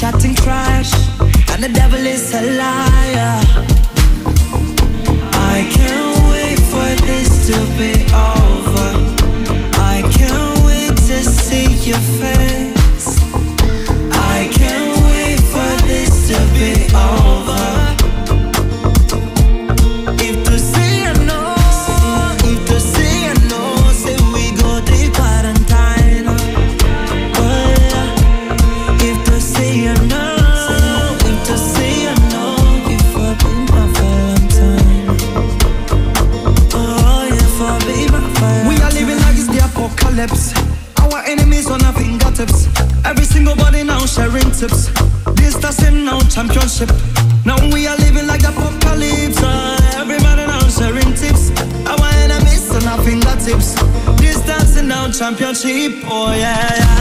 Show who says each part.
Speaker 1: chatting trash, and the devil is a liar. I can't wait for this to be over. I can't wait to see your face. I can't wait for this to be over. If to say I know, if to say I know, say we go to quarantine. If to say I know, if to say I know, if I be my Valentine. Oh, if I be my Valentine. We are living like it's the apocalypse. Our enemies on our fingertips. Every single body now sharing tips. Distancing now championship. Now we are living like the apocalypse. Everybody now sharing tips. Our enemies on our fingertips. Distancing now championship. Oh yeah, yeah.